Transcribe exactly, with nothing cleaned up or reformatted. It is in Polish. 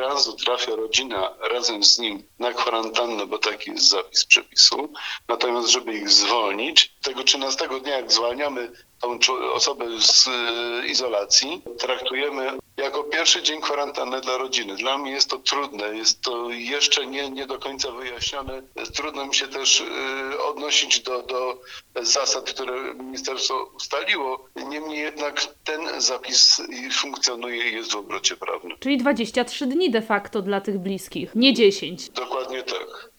razu trafia rodzina razem z nim na kwarantannę, bo taki jest zapis przepisu, natomiast żeby ich zwolnić, tego trzynastego dnia, jak zwalniamy tą osobę z izolacji, traktujemy jako pierwszy dzień kwarantanny dla rodziny. Dla mnie jest to trudne, jest to jeszcze nie, nie do końca wyjaśnione. Trudno mi się też y, odnosić do, do zasad, które ministerstwo ustaliło. Niemniej jednak ten zapis funkcjonuje i jest w obrocie prawnym. Czyli dwadzieścia trzy dni de facto dla tych bliskich, nie dziesięć. Dokładnie tak.